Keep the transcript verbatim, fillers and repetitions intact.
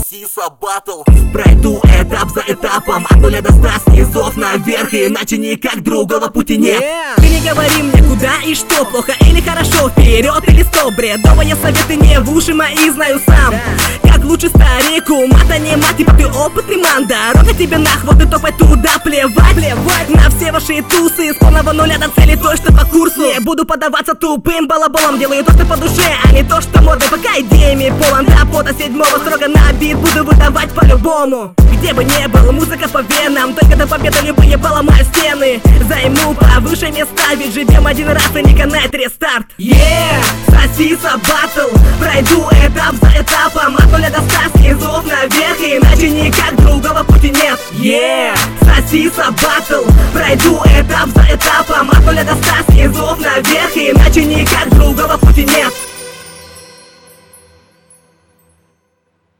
Сосиса батл. Пройду этап за этапом, от нуля до ста снизов наверх, иначе никак другого пути нет. yeah. Ты не говори мне куда и что, плохо или хорошо, вперед или стоп. Бредовые советы не в уши мои знаю сам, yeah. Как лучше старику, мата не мать, типа ты опытный ман. Дорога тебе нахват, и топать туда, плевать, плевать на все ваши тусы. С полного нуля до цели точно по курсу. Не буду поддаваться тупым балаболам, делаю то, что по душе, а не то, что модно. Пока идеями полон до пота седьмого, строго на бит буду выдавать по-любому. Где бы не был, музыка по венам, только до победы любые поломаю стены. Займу повыше места, ведь живем один раз и не канает рестарт. Yeah, Сосиса батл, пройду этап за этапом, от нуля до ста снизов наверх, иначе никак другого пути нет. Yeah, Сосиса батл, пройду этап за этапом, от нуля до ста снизов наверх, иначе никак другого пути нет.